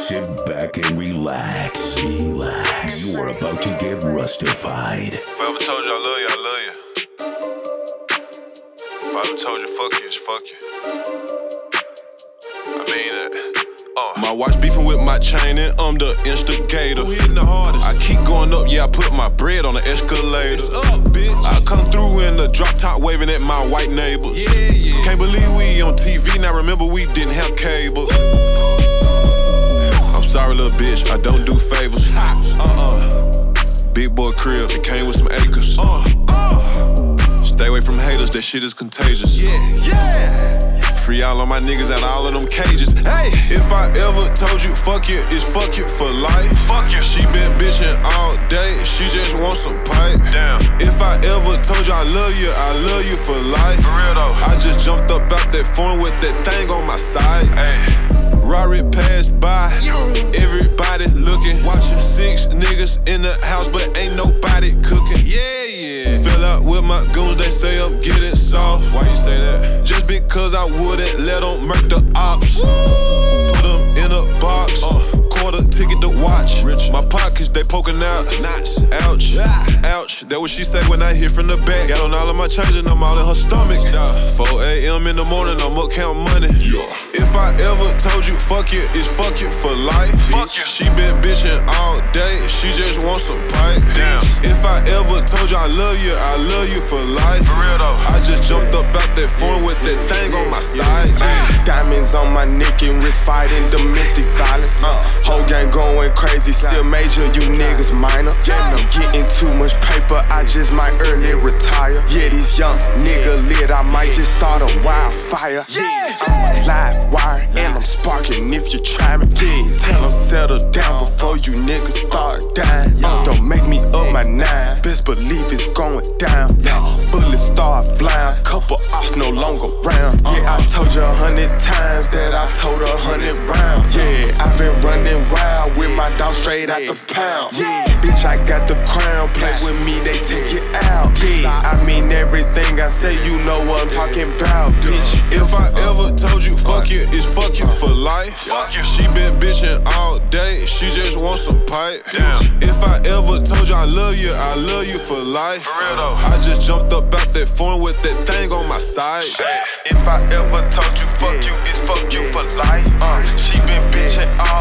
Sit back and relax. You are about to get rustified. If I ever told you I love you, I love you. If I ever told you fuck you, it's fuck you. I mean that. My watch beefing with my chain and I'm the instigator. Who hitting the hardest? I keep going up, yeah, I put my bread on the escalator. It's up, bitch. I come through in the drop top waving at my white neighbors. Yeah. Can't believe we on TV, now remember we didn't have cable. I'm sorry, little bitch, I don't do favors. Big boy crib, it came with some acres. Stay away from haters, that shit is contagious. Yeah. Free all of my niggas out of all of them cages. Hey, if I ever told you fuck you, it's fuck you for life. Fuck you. She been bitching all day, she just wants some pipe. Damn. If I ever told you I love you for life. For real though. I just jumped up out that phone with that thing on my side. Hey. Rari passed by, everybody looking. Watching 6 niggas in the house, but ain't nobody cooking. Yeah. Fell out with my goons, they say I'm getting soft. Why you say that? Just because I wouldn't let them murk the ops. Put them in a box, quarter ticket to watch. My pockets, they poking out. Ouch, ouch. That what she say when I hear from the back. Got on all of my change and I'm all in her stomach. 4 a.m. in the morning, I'm up counting money. If I ever told you fuck you, it's fuck you for life. She been bitching all day, she just wants some pipe. Damn. If I ever told you I love you for life. For real though. I just jumped up out that phone with that thing on my side. Diamonds on my neck and wrist fighting domestic violence. Whole gang going crazy, still major, you niggas minor. And I'm getting too much paper, I just might early retire. Yeah, these young nigga lit, I might just start a wildfire. I'm a live wire and I'm sparking if you try me. Yeah, tell them settle down before you niggas start dying. Don't make me up my 9, best believe it's going down. Bullets start flying, couple offs no longer round. Yeah, I told you 100 times that I told 100 rounds. Yeah, I've been running wild with my dog straight out the pound. Yeah, bitch, I got the crown, play with me, they take it out. Yeah, I mean everything I say, you know what I'm talking about, bitch. If I ever told you fuck you, it's fuck you for life. She been bitching all day, she just wants some pipe. Damn. If I ever told you I love you for life. For real though. I just jumped up out that phone with that thing on my side. If I ever told you fuck you, it's fuck you for life. She been bitching all